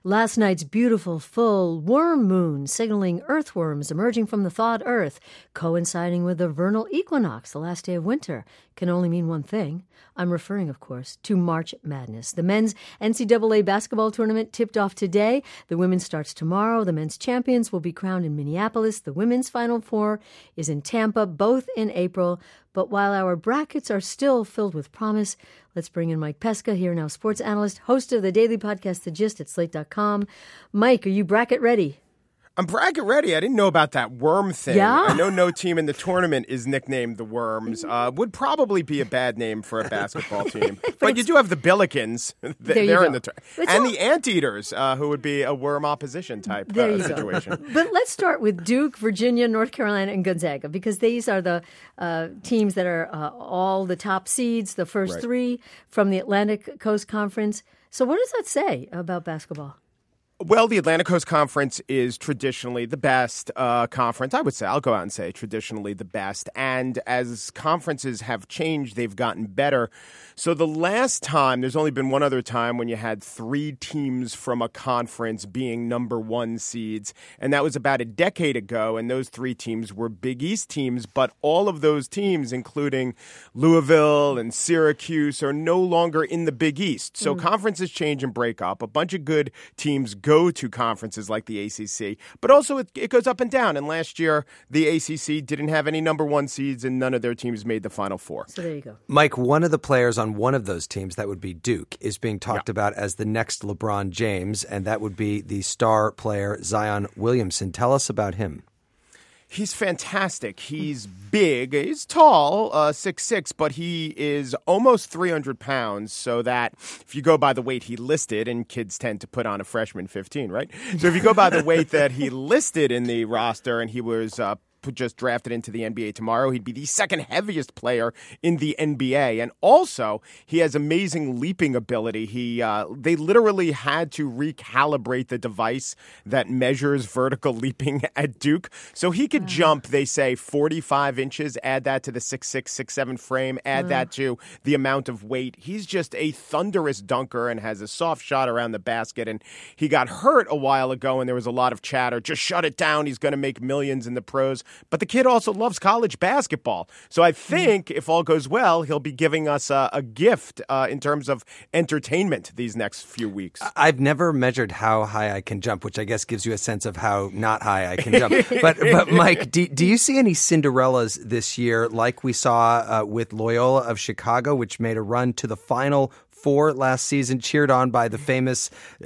Last night's beautiful, full worm moon signaling earthworms emerging from the thawed earth, coinciding with the vernal equinox, the last day of winter, can only mean one thing. I'm referring, of course, to March Madness. The men's NCAA basketball tournament tipped off today. The women's starts tomorrow. The men's champions will be crowned in Minneapolis. The women's Final Four is in Tampa, both in April. But while our brackets are still filled with promise, let's bring in Mike Pesca, here now sports analyst, host of the daily podcast The Gist at Slate.com. Mike, are you bracket ready? I'm bracket ready. I didn't know about that worm thing. Yeah? I know no team in the tournament is nicknamed the Worms. Would probably be a bad name for a basketball team. but you do have the Billikens. They're in the and the Anteaters, who would be a worm opposition type situation. But let's start with Duke, Virginia, North Carolina, and Gonzaga, because these are the teams that are all the top seeds, the first three from the Atlantic Coast Conference. So what does that say about basketball? Well, the Atlantic Coast Conference is traditionally the best conference. I would say, I'll go out and say traditionally the best. And as conferences have changed, they've gotten better. So the last time, there's only been one other time when you had three teams from a conference being number one seeds. And that was about a decade ago. And those three teams were Big East teams. But all of those teams, including Louisville and Syracuse, are no longer in the Big East. So conferences change and break up. A bunch of good teams go to conferences like the ACC, but also it goes up and down. And last year, the ACC didn't have any number one seeds, and none of their teams made the Final Four. So there you go. Mike, one of the players on one of those teams, that would be Duke, is being talked about as the next LeBron James, and that would be the star player Zion Williamson. Tell us about him. He's fantastic. He's big. He's tall, 6'6", but he is almost 300 pounds, so that if you go by the weight he listed, and kids tend to put on a freshman 15, right? So if you go by the weight that he listed in the roster, and he was just drafted into the NBA tomorrow, he'd be the second heaviest player in the NBA. And also, he has amazing leaping ability. They literally had to recalibrate the device that measures vertical leaping at Duke. So he could jump, they say, 45 inches, add that to the 6'6", 6'7" frame, add that to the amount of weight. He's just a thunderous dunker and has a soft shot around the basket. And he got hurt a while ago, and there was a lot of chatter. Just shut it down. He's going to make millions in the pros. But the kid also loves college basketball. So I think if all goes well, he'll be giving us a gift in terms of entertainment these next few weeks. I've never measured how high I can jump, which I guess gives you a sense of how not high I can jump. But Mike, do you see any Cinderellas this year like we saw with Loyola of Chicago, which made a run to the Final Four last season, cheered on by the famous,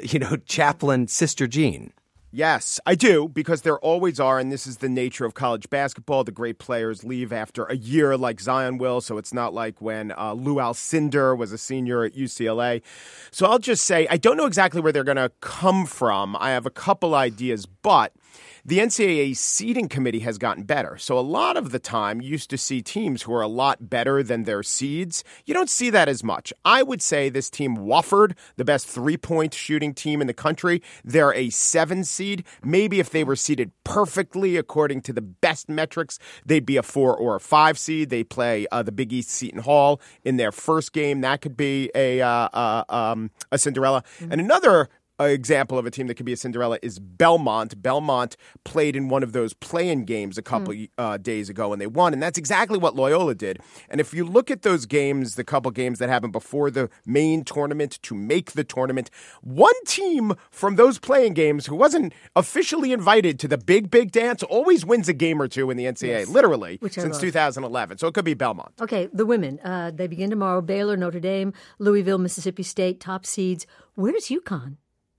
chaplain Sister Jean? Yes, I do, because there always are, and this is the nature of college basketball. The great players leave after a year like Zion will, so it's not like when Lou Alcindor was a senior at UCLA. So I'll just say I don't know exactly where they're going to come from. I have a couple ideas, but the NCAA seeding committee has gotten better. So a lot of the time, you used to see teams who are a lot better than their seeds. You don't see that as much. I would say this team, Wofford, the best three-point shooting team in the country, they're a 7 seed. Maybe if they were seeded perfectly according to the best metrics, they'd be a 4 or a 5 seed. They play the Big East Seton Hall in their first game. That could be a Cinderella. And another example of a team that could be a Cinderella is Belmont. Belmont played in one of those play-in games a couple days ago, and they won. And that's exactly what Loyola did. And if you look at those games, the couple games that happened before the main tournament to make the tournament, one team from those play-in games who wasn't officially invited to the big dance always wins a game or two in the NCAA, literally, since 2011. So it could be Belmont. Okay, the women. They begin tomorrow. Baylor, Notre Dame, Louisville, Mississippi State, top seeds. Where's UConn?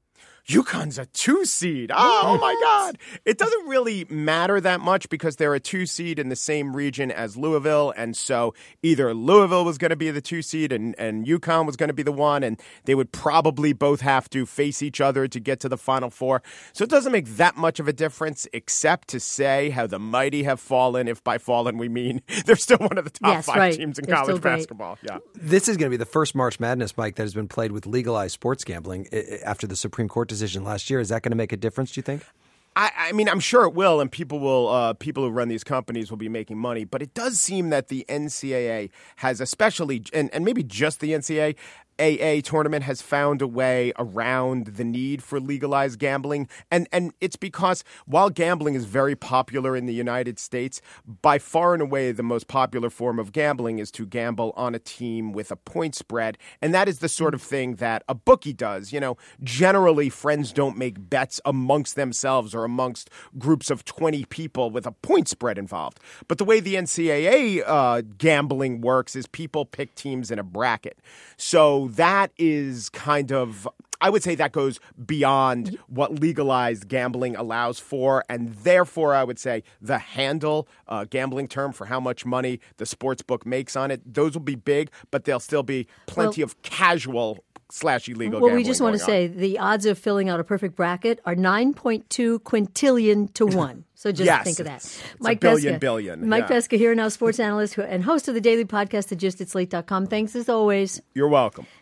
UConn's a 2 seed. Oh, my God. It doesn't really matter that much because they're a 2 seed in the same region as Louisville. And so either Louisville was going to be the 2 seed and UConn was going to be the 1. And they would probably both have to face each other to get to the Final Four. So it doesn't make that much of a difference, except to say how the mighty have fallen. If by fallen we mean they're still one of the top 5 teams in college basketball. Yeah. This is going to be the first March Madness, Mike, that has been played with legalized sports gambling after the Supreme Court decision last year. Is that going to make a difference, do you think? I mean, I'm sure it will, and people who run these companies will be making money. But it does seem that the NCAA has especially, and maybe just the NCAA, NCAA tournament has found a way around the need for legalized gambling. And it's because while gambling is very popular in the United States, by far and away the most popular form of gambling is to gamble on a team with a point spread. And that is the sort of thing that a bookie does. You know, generally friends don't make bets amongst themselves or amongst groups of 20 people with a point spread involved. But the way the NCAA gambling works is people pick teams in a bracket. So that is kind of, I would say that goes beyond what legalized gambling allows for. And therefore, I would say the handle, gambling term for how much money the sports book makes on it, those will be big, but there'll still be plenty of casual / illegal well, gambling. we just want to say the odds of filling out a perfect bracket are 9.2 quintillion to 1. So just think of that. It's Mike billion. Mike Pesca here, now sports analyst and host of the daily podcast, The Gist at Slate.com. Thanks as always. You're welcome.